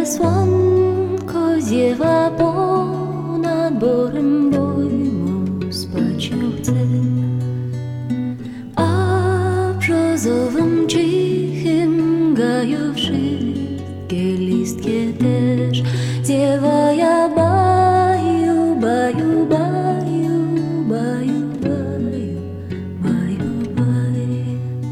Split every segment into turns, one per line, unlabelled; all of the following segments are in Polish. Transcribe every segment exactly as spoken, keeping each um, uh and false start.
słonko ziewa ponad borem, bojmu spać się chce. A w brzozowym cichym gaju wszystkie listki też ziewaja baju, baju, baju, baju, baju, baju, baju.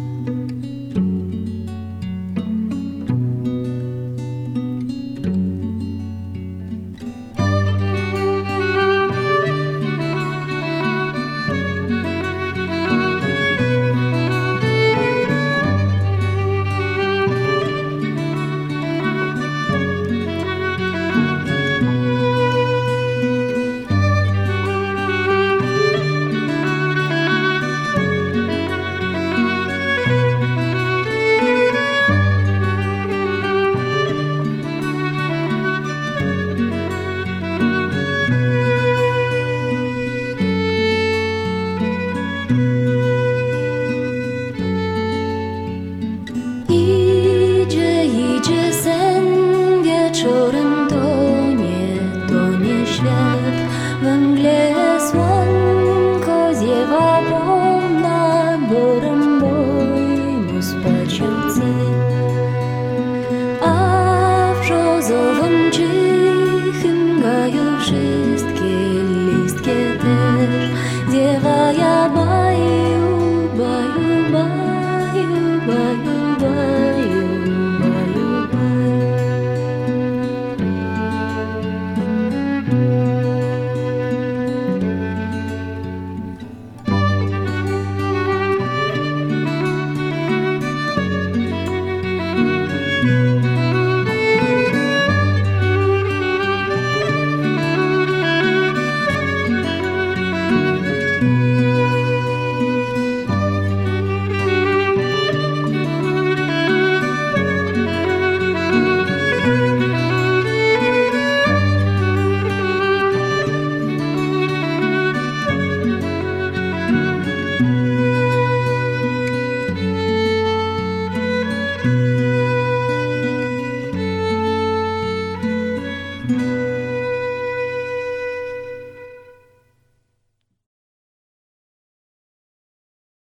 Idzie, idzie sen, wieczorem tonie, tonie świat. We mgle słonko ziewa ponad borem, bojmu spać się chce. A w brzozowym cichym gaju wszystkie listki też ziewaja baju, baju, baju, baju. Mm-hmm.